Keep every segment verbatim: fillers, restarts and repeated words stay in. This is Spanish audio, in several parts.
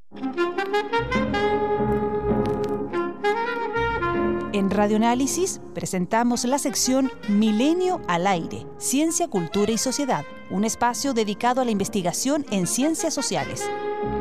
En Radioanálisis presentamos la sección Milenio al Aire, Ciencia, Cultura y Sociedad, un espacio dedicado a la investigación en ciencias sociales.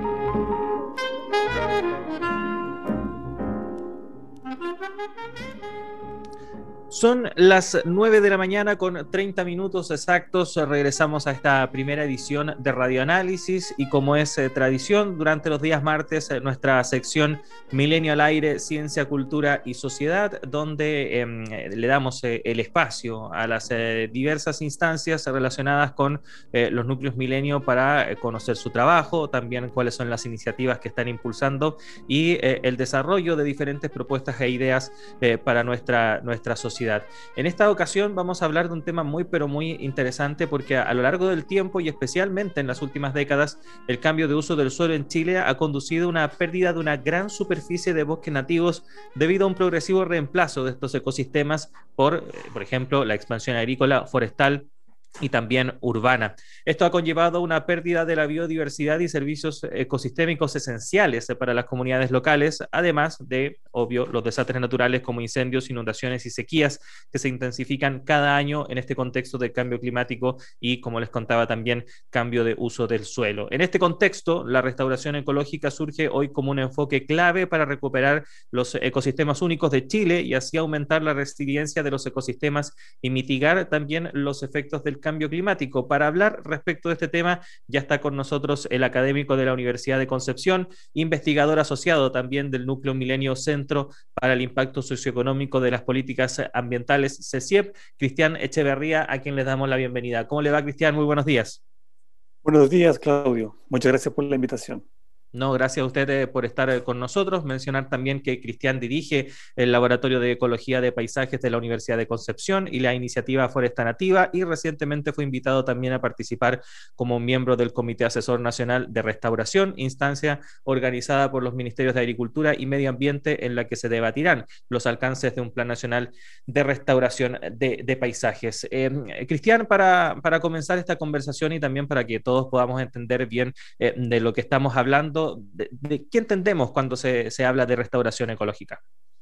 Son las nueve de la mañana con treinta minutos exactos. Regresamos a esta primera edición de Radioanálisis y, como es eh, tradición, durante los días martes, eh, nuestra sección Milenio al Aire, Ciencia, Cultura y Sociedad, donde eh, le damos eh, el espacio a las eh, diversas instancias relacionadas con eh, los núcleos Milenio para eh, conocer su trabajo, también cuáles son las iniciativas que están impulsando y eh, el desarrollo de diferentes propuestas e ideas eh, para nuestra, nuestra sociedad. En esta ocasión vamos a hablar de un tema muy pero muy interesante, porque a lo largo del tiempo y especialmente en las últimas décadas, el cambio de uso del suelo en Chile ha conducido a una pérdida de una gran superficie de bosques nativos debido a un progresivo reemplazo de estos ecosistemas por, por ejemplo, la expansión agrícola, forestal y también urbana. Esto ha conllevado una pérdida de la biodiversidad y servicios ecosistémicos esenciales para las comunidades locales, además de, obvio, los desastres naturales como incendios, inundaciones y sequías que se intensifican cada año en este contexto del cambio climático y, como les contaba también, cambio de uso del suelo. En este contexto, la restauración ecológica surge hoy como un enfoque clave para recuperar los ecosistemas únicos de Chile y así aumentar la resiliencia de los ecosistemas y mitigar también los efectos del cambio climático. Para hablar respecto de este tema ya está con nosotros el académico de la Universidad de Concepción, investigador asociado también del Núcleo Milenio Centro para el Impacto Socioeconómico de las Políticas Ambientales, CECIEP, Cristian Echeverría, a quien les damos la bienvenida. ¿Cómo le va, Cristian? Muy buenos días. Buenos días, Claudio. Muchas gracias por la invitación. No, gracias a ustedes por estar con nosotros. Mencionar también que Cristian dirige el Laboratorio de Ecología de Paisajes de la Universidad de Concepción y la iniciativa Foresta Nativa, y recientemente fue invitado también a participar como miembro del Comité Asesor Nacional de Restauración, instancia organizada por los Ministerios de Agricultura y Medio Ambiente, en la que se debatirán los alcances de un Plan Nacional de Restauración de, de Paisajes. Eh, Cristian, para, para comenzar esta conversación y también para que todos podamos entender bien eh, de lo que estamos hablando, De, de qué entendemos cuando se, se habla de restauración ecológica.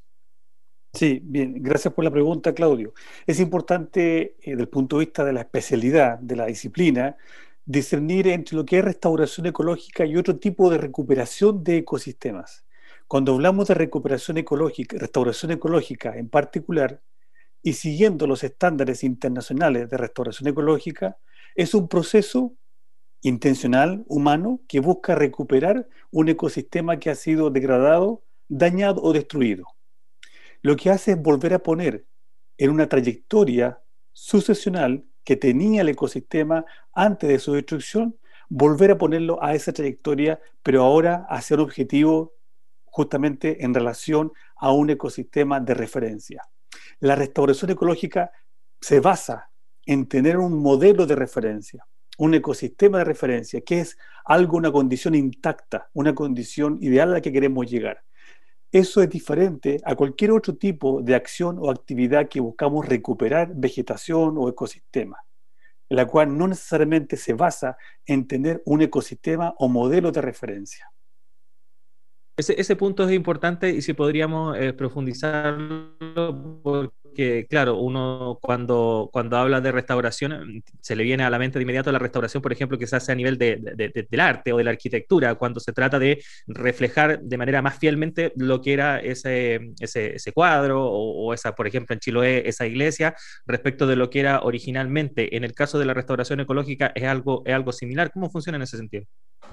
Sí, bien, gracias por la pregunta, Claudio. Es importante, eh, desde el punto de vista de la especialidad, de la disciplina, discernir entre lo que es restauración ecológica y otro tipo de recuperación de ecosistemas. Cuando hablamos de recuperación ecológica, restauración ecológica en particular, y siguiendo los estándares internacionales de restauración ecológica, es un proceso intencional, humano, que busca recuperar un ecosistema que ha sido degradado, dañado o destruido. Lo que hace es volver a poner en una trayectoria sucesional que tenía el ecosistema antes de su destrucción, volver a ponerlo a esa trayectoria, pero ahora hacia un objetivo justamente en relación a un ecosistema de referencia. La restauración ecológica se basa en tener un modelo de referencia, un ecosistema de referencia, que es algo, una condición intacta, una condición ideal a la que queremos llegar. Eso es diferente a cualquier otro tipo de acción o actividad que buscamos recuperar vegetación o ecosistema, en la cual no necesariamente se basa en tener un ecosistema o modelo de referencia. Ese, ese punto es importante, y si podríamos eh, profundizarlo, porque claro, uno cuando, cuando habla de restauración se le viene a la mente de inmediato la restauración, por ejemplo, que se hace a nivel de, de, de, del arte o de la arquitectura, cuando se trata de reflejar de manera más fielmente lo que era ese, ese, ese cuadro o, o esa, por ejemplo, en Chiloé, esa iglesia, respecto de lo que era originalmente. En el caso de la restauración ecológica es algo, es algo similar. ¿Cómo funciona en ese sentido?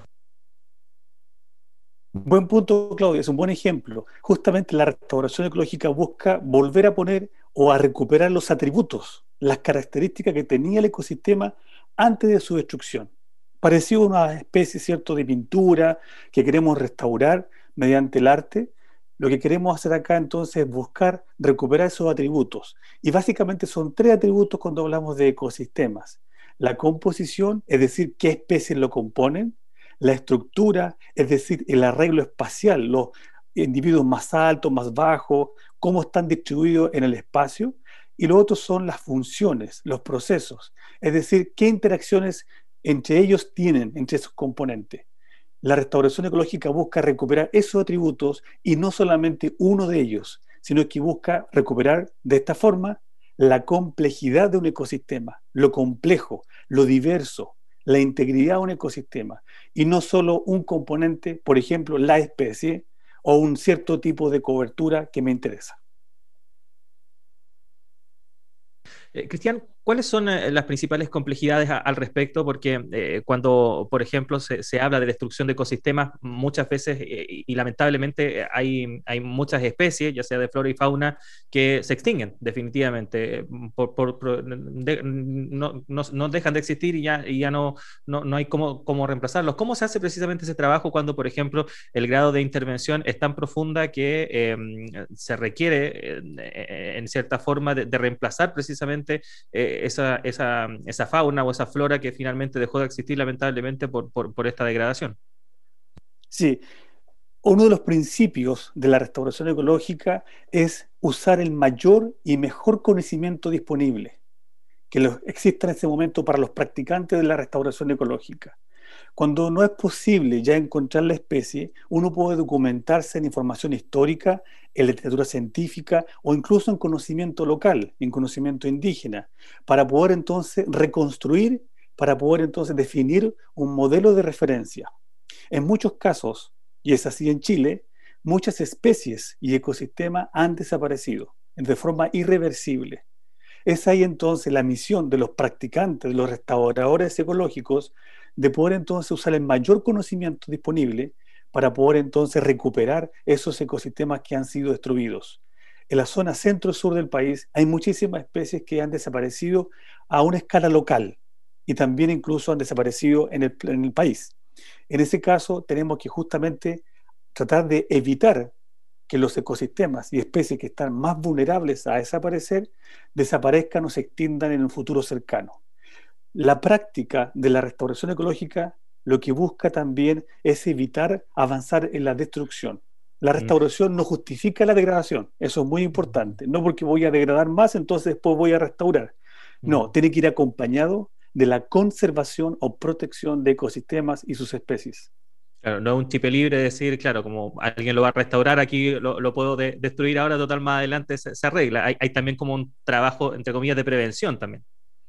Buen punto, Claudia, es un buen ejemplo. Justamente la restauración ecológica busca volver a poner o a recuperar los atributos, las características que tenía el ecosistema antes de su destrucción. Parecido a una especie, ¿cierto?, de pintura que queremos restaurar mediante el arte. Lo que queremos hacer acá entonces es buscar recuperar esos atributos. Y básicamente son tres atributos cuando hablamos de ecosistemas. La composición, es decir, qué especies lo componen. La estructura, es decir, el arreglo espacial, los individuos más altos, más bajos, cómo están distribuidos en el espacio. Y lo otro son las funciones, los procesos, es decir, qué interacciones entre ellos tienen, entre sus componentes. La restauración ecológica busca recuperar esos atributos y no solamente uno de ellos, sino que busca recuperar de esta forma la complejidad de un ecosistema, lo complejo, lo diverso, la integridad de un ecosistema, y no solo un componente, por ejemplo, la especie o un cierto tipo de cobertura que me interesa. Eh, Cristian, ¿cuáles son eh, las principales complejidades a- al respecto? Porque eh, cuando, por ejemplo, se, se habla de destrucción de ecosistemas, muchas veces, eh, y, y lamentablemente, eh, hay, hay muchas especies, ya sea de flora y fauna, que se extinguen definitivamente, eh, por, por- por- de- no, no- no dejan de existir y ya, y ya no, no, no hay cómo, cómo reemplazarlos. ¿Cómo se hace precisamente ese trabajo cuando, por ejemplo, el grado de intervención es tan profunda que eh, se requiere, eh, en cierta forma, de, de reemplazar precisamente eh, esa, esa, esa fauna o esa flora que finalmente dejó de existir lamentablemente por, por, por esta degradación? Sí, uno de los principios de la restauración ecológica es usar el mayor y mejor conocimiento disponible que lo- exista en ese momento para los practicantes de la restauración ecológica. Cuando no es posible ya encontrar la especie, uno puede documentarse en información histórica, en literatura científica o incluso en conocimiento local, en conocimiento indígena, para poder entonces reconstruir, para poder entonces definir un modelo de referencia. En muchos casos, y es así en Chile, muchas especies y ecosistemas han desaparecido de forma irreversible. Es ahí entonces la misión de los practicantes, de los restauradores ecológicos, de poder entonces usar el mayor conocimiento disponible para poder entonces recuperar esos ecosistemas que han sido destruidos. En la zona centro-sur del país hay muchísimas especies que han desaparecido a una escala local y también incluso han desaparecido en el, en el país. En ese caso tenemos que justamente tratar de evitar que los ecosistemas y especies que están más vulnerables a desaparecer, desaparezcan o se extingan en un futuro cercano. La práctica de la restauración ecológica lo que busca también es evitar avanzar en la destrucción. La Mm. restauración no justifica la degradación, eso es muy importante. No porque voy a degradar más, entonces después voy a restaurar. No, Mm. tiene que ir acompañado de la conservación o protección de ecosistemas y sus especies. Claro, no es un chip libre de decir, claro, como alguien lo va a restaurar, aquí lo, lo puedo de- destruir ahora, total, más adelante se, se arregla. Hay, hay también como un trabajo, entre comillas, de prevención también.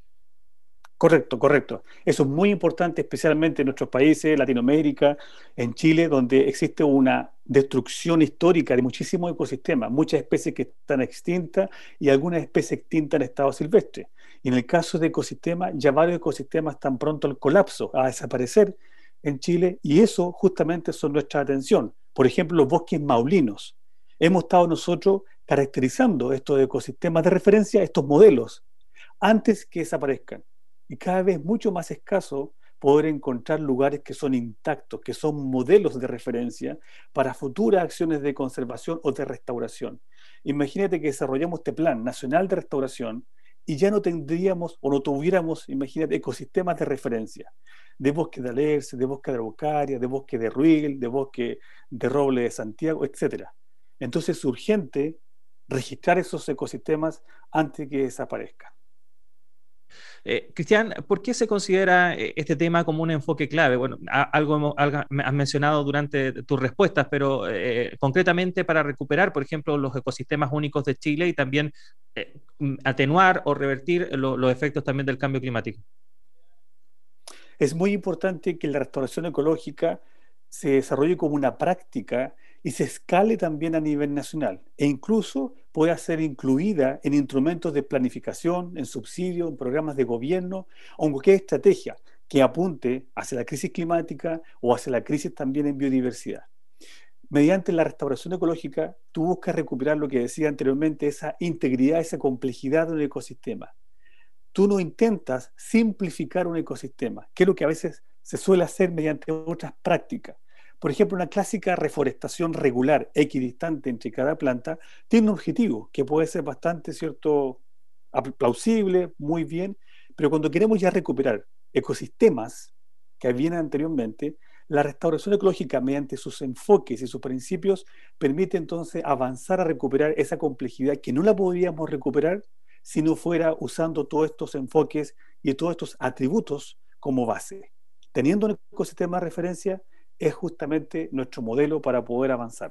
Correcto, correcto. Eso es muy importante, especialmente en nuestros países, Latinoamérica, en Chile, donde existe una destrucción histórica de muchísimos ecosistemas, muchas especies que están extintas y algunas especies extintas en estado silvestre. Y en el caso de ecosistemas, ya varios ecosistemas están pronto al colapso, a desaparecer en Chile, y eso justamente son nuestra atención. Por ejemplo, los bosques maulinos. Hemos estado nosotros caracterizando estos ecosistemas de referencia, estos modelos, antes que desaparezcan. Y cada vez mucho más escaso poder encontrar lugares que son intactos, que son modelos de referencia para futuras acciones de conservación o de restauración. Imagínate que desarrollamos este plan nacional de restauración y ya no tendríamos o no tuviéramos, imagínate, ecosistemas de referencia, de bosque de alerce, de bosque de araucaria, de bosque de ruil, de bosque de roble de Santiago, etcétera. Entonces es urgente registrar esos ecosistemas antes que desaparezcan. Eh, Cristian, ¿por qué se considera eh, este tema como un enfoque clave? Bueno, a- algo, hemos- algo has mencionado durante tus respuestas, pero eh, concretamente para recuperar, por ejemplo, los ecosistemas únicos de Chile y también eh, mm, atenuar o revertir lo- los efectos también del cambio climático. Es muy importante que la restauración ecológica se desarrolle como una práctica y se escale también a nivel nacional e incluso pueda ser incluida en instrumentos de planificación, en subsidios, en programas de gobierno o en cualquier estrategia que apunte hacia la crisis climática o hacia la crisis también en biodiversidad. Mediante la restauración ecológica, tú buscas recuperar lo que decía anteriormente, esa integridad, esa complejidad de un ecosistema. Tú no intentas simplificar un ecosistema, que es lo que a veces se suele hacer mediante otras prácticas. Por ejemplo, una clásica reforestación regular, equidistante entre cada planta, tiene un objetivo que puede ser bastante, ¿cierto?, plausible, muy bien, pero cuando queremos ya recuperar ecosistemas que habían anteriormente, la restauración ecológica, mediante sus enfoques y sus principios, permite entonces avanzar a recuperar esa complejidad que no la podríamos recuperar si no fuera usando todos estos enfoques y todos estos atributos como base. Teniendo un ecosistema de referencia, es justamente nuestro modelo para poder avanzar.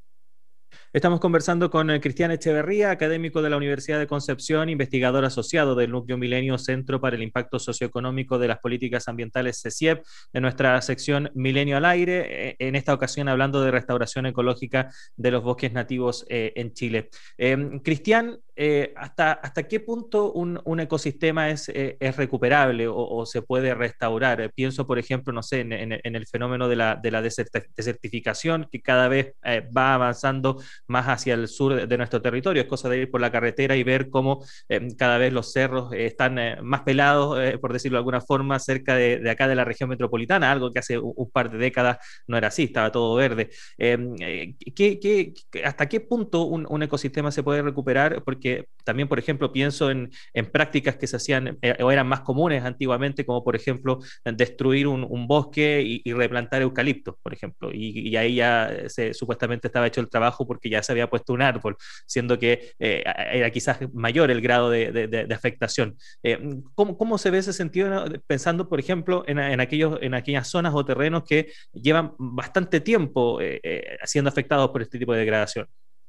Estamos conversando con Cristian Echeverría, académico de la Universidad de Concepción, investigador asociado del Núcleo Milenio Centro para el Impacto Socioeconómico de las Políticas Ambientales, C E P, en nuestra sección Milenio al Aire, en esta ocasión hablando de restauración ecológica de los bosques nativos eh, en Chile. Eh, Cristian, eh, ¿hasta, ¿hasta qué punto un, un ecosistema es, eh, es recuperable o, o se puede restaurar? Eh, pienso, por ejemplo, no sé, en, en, en el fenómeno de la, de la desertificación, que cada vez eh, va avanzando más hacia el sur de nuestro territorio. Es cosa de ir por la carretera y ver cómo eh, cada vez los cerros eh, están eh, más pelados, eh, por decirlo de alguna forma, cerca de, de acá de la región metropolitana, algo que hace un, un par de décadas no era así, estaba todo verde. Eh, ¿qué, qué, ¿Hasta qué punto un, un ecosistema se puede recuperar? Porque también, por ejemplo, pienso en, en prácticas que se hacían eh, o eran más comunes antiguamente, como por ejemplo destruir un, un bosque y, y replantar eucaliptos, por ejemplo, y, y ahí ya se, supuestamente estaba hecho el trabajo porque ya se había puesto un árbol, siendo que eh, era quizás mayor el grado de, de, de afectación. Eh, ¿cómo, ¿Cómo se ve ese sentido, ¿no? Pensando, por ejemplo, en, en, aquellos, en aquellas zonas o terrenos que llevan bastante tiempo eh, eh, siendo afectados por este tipo de degradación?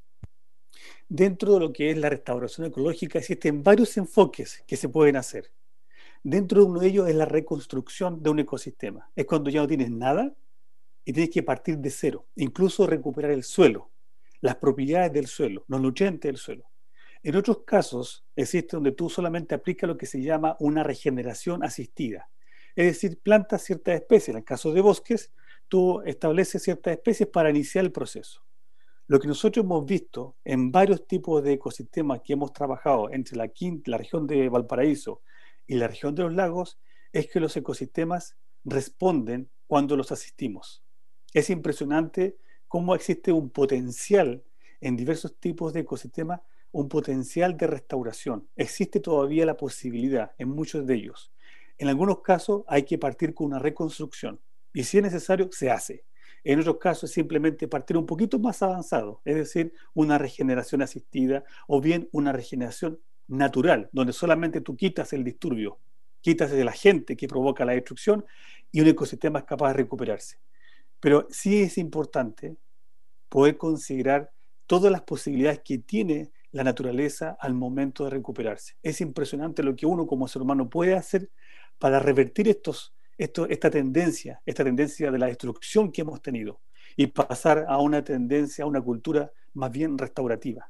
Dentro de lo que es la restauración ecológica existen varios enfoques que se pueden hacer. Dentro de uno de ellos es la reconstrucción de un ecosistema. Es cuando ya no tienes nada y tienes que partir de cero, incluso recuperar el suelo, las propiedades del suelo, los nutrientes del suelo. En otros casos existe donde tú solamente aplicas lo que se llama una regeneración asistida. Es decir, plantas ciertas especies. En el caso de bosques, tú estableces ciertas especies para iniciar el proceso. Lo que nosotros hemos visto en varios tipos de ecosistemas que hemos trabajado entre la, quinta, la región de Valparaíso y la región de los lagos es que los ecosistemas responden cuando los asistimos. Es impresionante cómo existe un potencial en diversos tipos de ecosistemas, un potencial de restauración. Existe todavía la posibilidad en muchos de ellos. En algunos casos hay que partir con una reconstrucción y si es necesario se hace. En otros casos es simplemente partir un poquito más avanzado, es decir, una regeneración asistida o bien una regeneración natural, donde solamente tú quitas el disturbio, quitas el agente que provoca la destrucción y un ecosistema es capaz de recuperarse. Pero sí es importante poder considerar todas las posibilidades que tiene la naturaleza al momento de recuperarse. Es impresionante lo que uno como ser humano puede hacer para revertir estos Esto, esta tendencia, esta tendencia de la destrucción que hemos tenido y pasar a una tendencia, a una cultura más bien restaurativa.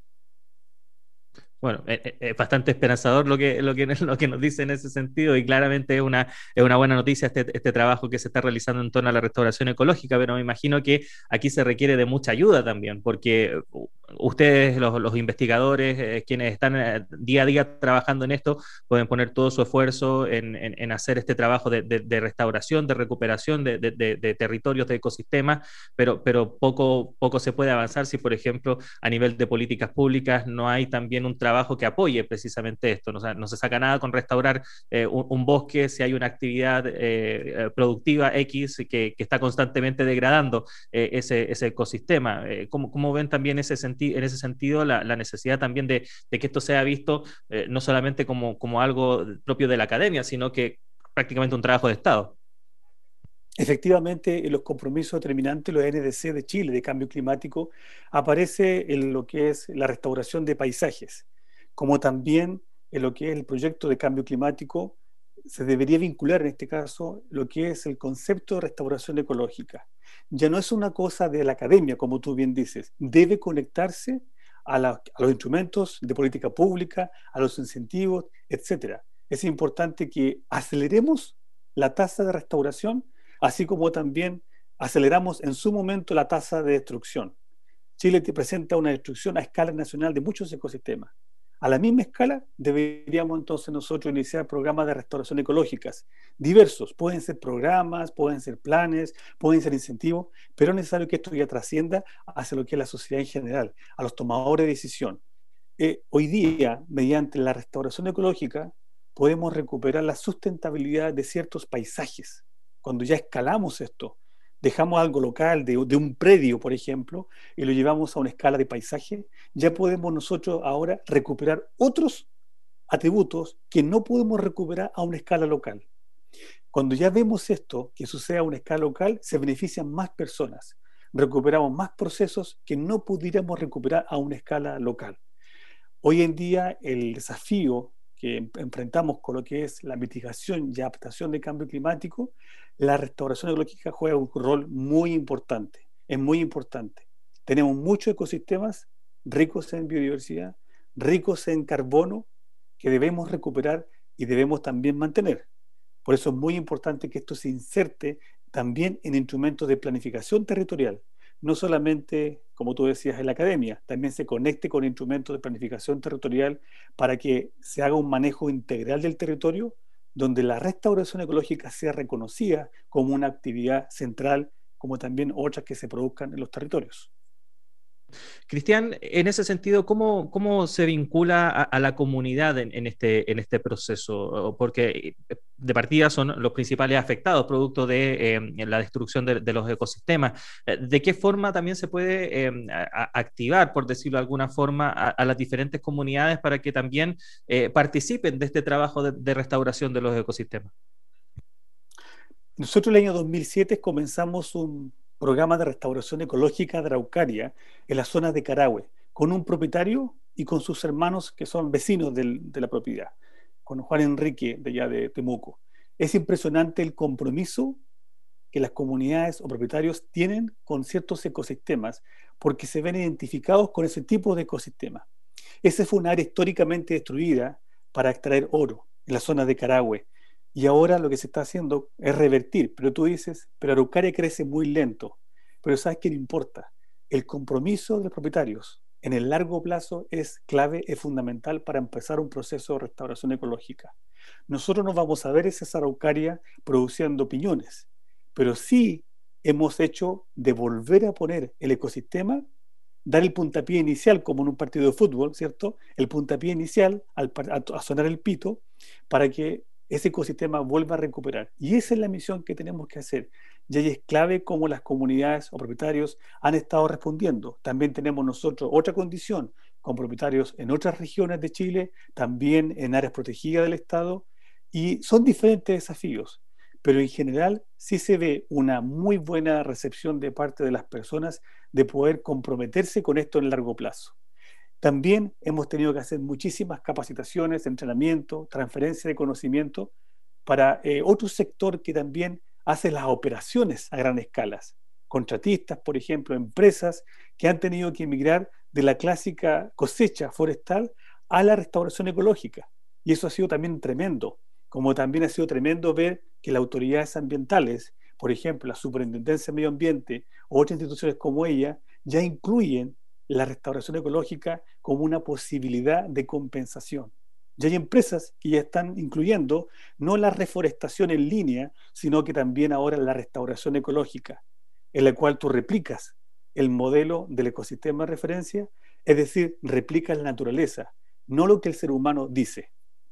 Bueno, es, es bastante esperanzador lo que, lo, que, lo que nos dice en ese sentido y claramente es una, es una buena noticia este, este trabajo que se está realizando en torno a la restauración ecológica, pero me imagino que aquí se requiere de mucha ayuda también, porque ustedes, los, los investigadores, eh, quienes están eh, día a día trabajando en esto, pueden poner todo su esfuerzo en, en, en hacer este trabajo de, de, de restauración, de recuperación de, de, de, de territorios, de ecosistemas, pero, pero poco, poco se puede avanzar si, por ejemplo, a nivel de políticas públicas no hay también un trabajo que apoye precisamente esto. No, no se saca nada con restaurar eh, un, un bosque si hay una actividad eh, productiva X que, que está constantemente degradando eh, ese, ese ecosistema. Eh, ¿cómo, ¿Cómo ven también ese senti en ese sentido la, la necesidad también de, de que esto sea visto eh, no solamente como, como algo propio de la academia, sino que prácticamente un trabajo de Estado? Efectivamente, en los compromisos determinantes, los N D C de Chile de cambio climático, aparece en lo que es la restauración de paisajes, como también en lo que es el proyecto de cambio climático, se debería vincular en este caso lo que es el concepto de restauración ecológica. Ya no es una cosa de la academia, como tú bien dices, debe conectarse a, la, a los instrumentos de política pública, a los incentivos, etcétera. Es importante que aceleremos la tasa de restauración, así como también aceleramos en su momento la tasa de destrucción. Chile te presenta una destrucción a escala nacional de muchos ecosistemas. A la misma escala deberíamos entonces nosotros iniciar programas de restauración ecológicas diversos. Pueden ser programas, pueden ser planes, pueden ser incentivos, pero es necesario que esto ya trascienda hacia lo que es la sociedad en general, a los tomadores de decisión. Eh, hoy día, mediante la restauración ecológica, podemos recuperar la sustentabilidad de ciertos paisajes. Cuando ya escalamos esto, dejamos algo local de, de un predio, por ejemplo, y lo llevamos a una escala de paisaje, ya podemos nosotros ahora recuperar otros atributos que no podemos recuperar a una escala local. Cuando ya vemos esto, que sucede a una escala local, se benefician más personas. Recuperamos más procesos que no pudiéramos recuperar a una escala local. Hoy en día el desafío que enfrentamos con lo que es la mitigación y adaptación del cambio climático, la restauración ecológica juega un rol muy importante, es muy importante. Tenemos muchos ecosistemas ricos en biodiversidad, ricos en carbono, que debemos recuperar y debemos también mantener. Por eso es muy importante que esto se inserte también en instrumentos de planificación territorial, no solamente, como tú decías, en la academia, también se conecte con instrumentos de planificación territorial para que se haga un manejo integral del territorio, donde la restauración ecológica sea reconocida como una actividad central, como también otras que se produzcan en los territorios. Cristian, en ese sentido, ¿cómo, cómo se vincula a, a la comunidad en, en, este, en este proceso? Porque de partida son los principales afectados, producto de eh, la destrucción de, de los ecosistemas. ¿De qué forma también se puede eh, a, a activar, por decirlo de alguna forma, a, a las diferentes comunidades para que también eh, participen de este trabajo de, de restauración de los ecosistemas? Nosotros el año dos mil siete comenzamos un programa de restauración ecológica de Araucaria en la zona de Carahue, con un propietario y con sus hermanos que son vecinos del, de la propiedad, con Juan Enrique de allá de Temuco. Es impresionante el compromiso que las comunidades o propietarios tienen con ciertos ecosistemas porque se ven identificados con ese tipo de ecosistema. Esa fue un área históricamente destruida para extraer oro en la zona de Carahue. Y ahora lo que se está haciendo es revertir, pero tú dices, pero Araucaria crece muy lento. Pero ¿sabes qué le importa? El compromiso de los propietarios en el largo plazo es clave, es fundamental para empezar un proceso de restauración ecológica. Nosotros no vamos a ver esa Araucaria produciendo piñones, pero sí hemos hecho de volver a poner el ecosistema, dar el puntapié inicial como en un partido de fútbol, ¿cierto? El puntapié inicial al, a, a sonar el pito para que ese ecosistema vuelva a recuperar. Y esa es la misión que tenemos que hacer. Y ahí es clave cómo las comunidades o propietarios han estado respondiendo. También tenemos nosotros otra condición, con propietarios en otras regiones de Chile, también en áreas protegidas del Estado, y son diferentes desafíos. Pero en general sí se ve una muy buena recepción de parte de las personas de poder comprometerse con esto en largo plazo. También hemos tenido que hacer muchísimas capacitaciones, entrenamiento, transferencia de conocimiento para eh, otro sector que también hace las operaciones a gran escala. Contratistas, por ejemplo, empresas que han tenido que emigrar de la clásica cosecha forestal a la restauración ecológica. Y eso ha sido también tremendo, como también ha sido tremendo ver que las autoridades ambientales, por ejemplo, la Superintendencia de Medio Ambiente o otras instituciones como ella, ya incluyen la restauración ecológica como una posibilidad de compensación. Ya hay empresas que ya están incluyendo no la reforestación en línea, sino que también ahora la restauración ecológica, en la cual tú replicas el modelo del ecosistema de referencia, es decir, replicas la naturaleza, no lo que el ser humano dice.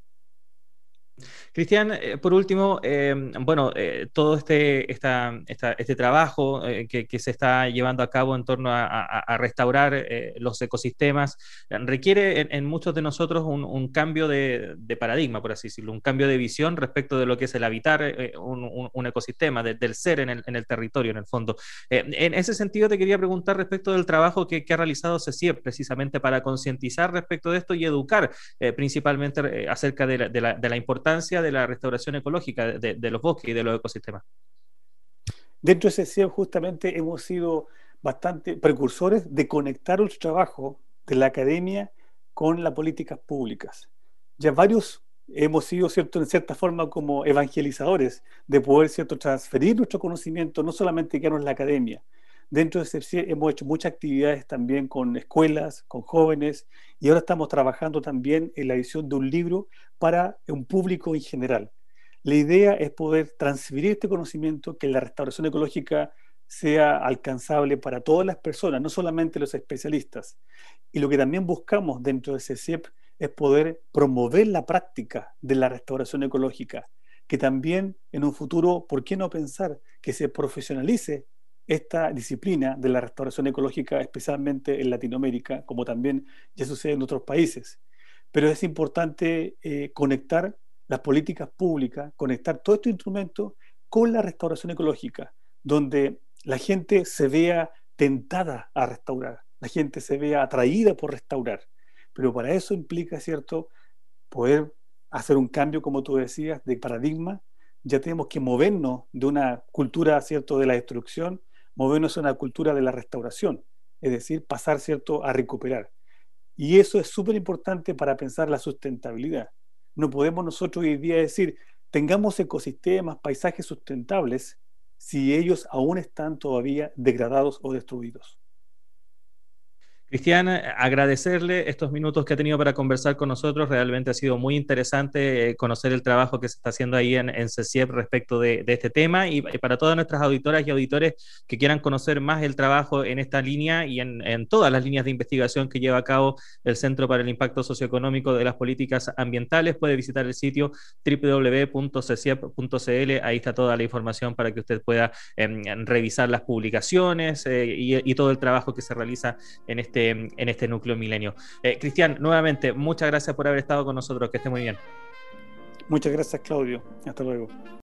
Cristian, eh, por último, eh, bueno, eh, todo este, esta, esta, este trabajo eh, que, que se está llevando a cabo en torno a, a, a restaurar eh, los ecosistemas eh, requiere en, en muchos de nosotros un, un cambio de, de paradigma, por así decirlo, un cambio de visión respecto de lo que es el habitar eh, un, un, un ecosistema, de, del ser en el, en el territorio, en el fondo. Eh, en ese sentido, te quería preguntar respecto del trabajo que, que ha realizado CECIEP precisamente para concientizar respecto de esto y educar eh, principalmente eh, acerca de la, de, la, de la importancia de la restauración ecológica de, de los bosques y de los ecosistemas. Dentro de CECIEP justamente hemos sido bastante precursores de conectar nuestro trabajo de la academia con las políticas públicas. Ya varios hemos sido, ¿cierto?, en cierta forma como evangelizadores de poder, ¿cierto?, transferir nuestro conocimiento, no solamente quedarnos en la academia. Dentro de CECIEP hemos hecho muchas actividades también con escuelas, con jóvenes, y ahora estamos trabajando también en la edición de un libro para un público en general. La idea es poder transferir este conocimiento, que la restauración ecológica sea alcanzable para todas las personas, no solamente los especialistas. Y lo que también buscamos dentro de CECIEP es poder promover la práctica de la restauración ecológica, que también en un futuro, ¿por qué no pensar que se profesionalice esta disciplina de la restauración ecológica, especialmente en Latinoamérica, como también ya sucede en otros países? Pero es importante eh, conectar las políticas públicas, conectar todos estos instrumentos con la restauración ecológica, donde la gente se vea tentada a restaurar, la gente se vea atraída por restaurar. Pero para eso implica, ¿cierto?, poder hacer un cambio, como tú decías, de paradigma. Ya tenemos que movernos de una cultura, ¿cierto?, de la destrucción, movernos a una cultura de la restauración, es decir, pasar, ¿cierto?, a recuperar. Y eso es súper importante para pensar la sustentabilidad. No podemos nosotros hoy día decir, tengamos ecosistemas, paisajes sustentables, si ellos aún están todavía degradados o destruidos. Cristian, agradecerle estos minutos que ha tenido para conversar con nosotros. Realmente ha sido muy interesante eh, conocer el trabajo que se está haciendo ahí en, en CECIEP respecto de, de este tema, y, y para todas nuestras auditoras y auditores que quieran conocer más el trabajo en esta línea y en, en todas las líneas de investigación que lleva a cabo el Centro para el Impacto Socioeconómico de las Políticas Ambientales, puede visitar el sitio doble u doble u doble u punto ceciep punto c l. Ahí está toda la información para que usted pueda eh, revisar las publicaciones eh, y, y todo el trabajo que se realiza en este en este núcleo milenio. Eh, Cristian, nuevamente, muchas gracias por haber estado con nosotros, que esté muy bien. Muchas gracias, Claudio. Hasta luego.